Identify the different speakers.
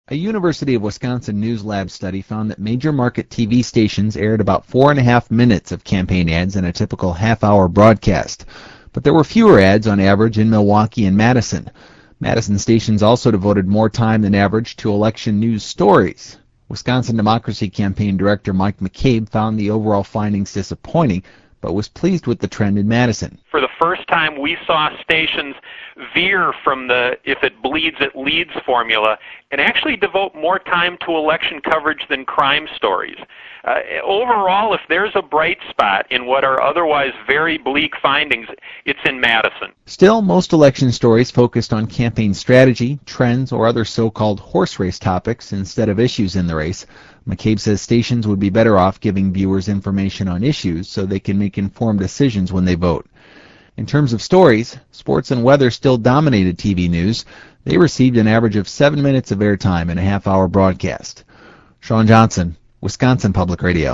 Speaker 1: A University of Wisconsin News Lab study found that major market TV stations aired about 4.5 minutes of campaign ads in a typical half-hour broadcast. But there were fewer ads on average in Milwaukee and Madison. Madison stations also devoted more time than average to election news stories. Wisconsin Democracy Campaign Director Mike McCabe found the overall findings disappointing, but was pleased with the trend in Madison.
Speaker 2: For the first time, we saw stations veer from the if it bleeds, it leads formula and actually devote more time to election coverage than crime stories. Overall, if there's a bright spot in what are otherwise very bleak findings, it's in Madison.
Speaker 1: Still, most election stories focused on campaign strategy, trends, or other so-called horse race topics instead of issues in the race. McCabe says stations would be better off giving viewers information on issues so they can make informed decisions when they vote. In terms of stories, sports and weather still dominated TV news. They received an average of 7 minutes of airtime in a half-hour broadcast. Sean Johnson, Wisconsin Public Radio.